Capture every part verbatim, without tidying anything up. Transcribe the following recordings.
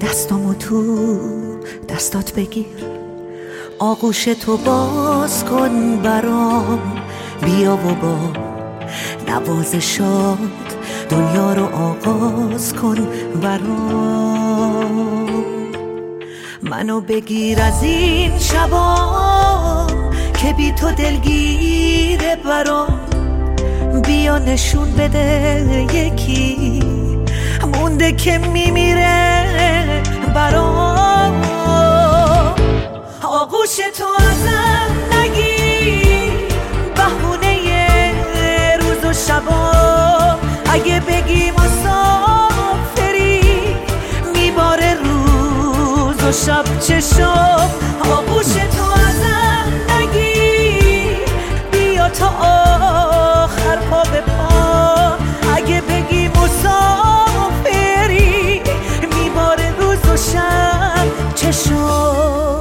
دستامو تو دستات بگیر، آغوش تو باز کن برام، بیا و با نوازشات دنیا رو آغاز کن برام. منو بگیر از این شبا که بی تو دلگیره برام، بیا نشون بده یکی مونده که میمیره برام. آغوش تو ازم نگیر، بهونه روز و شبا، اگه بگی مسافری میباره روز و شب چشم. آغوش تو ازم نگیر، بیا تا آخر پا به پا، اگه بگی مسافری میباره روز و شب چشم.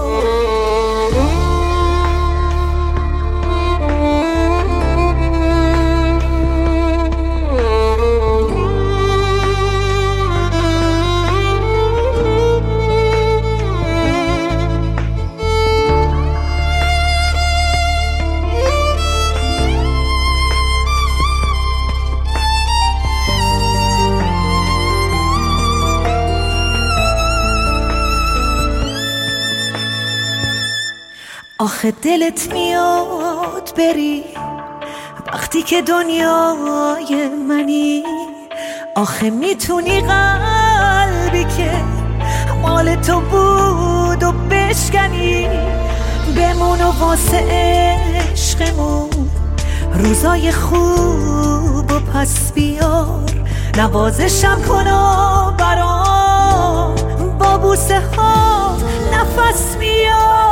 آخه دلت میاد بری وقتی که دنیای منی، آخه میتونی قلبی که مال تو بود و بشکنی، بمون و واسه عشقمون روزای خوب و پس بیار، نوازشم کن و برام با بوسه ها نفس بیار.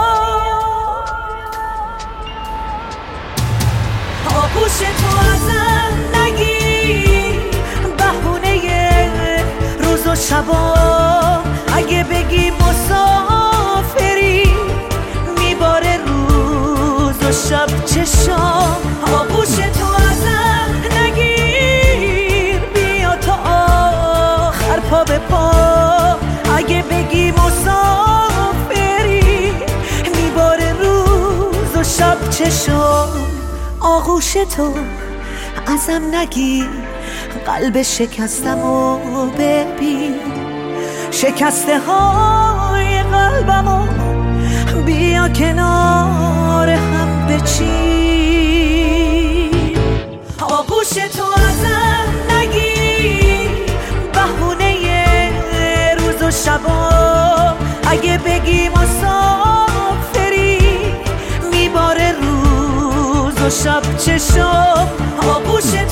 آغوش تو ازم نگیر، بهونه روز و شبا، اگه بگی مسافری میباره روز و شب چشم. آغوش تو ازم نگیر، بیا تا آخر پا به پا، اگه بگی مسافری میباره روز و شب چشم. آغوش تو ازم نگیر، قلب شکستمو ببین، شکسته های قلبمو بیا کنار هم بچین. آغوش تو ازم نگیر، بهونه روز و شبا، اگه بگی مسافری میباره روز و شب چشم. آغوش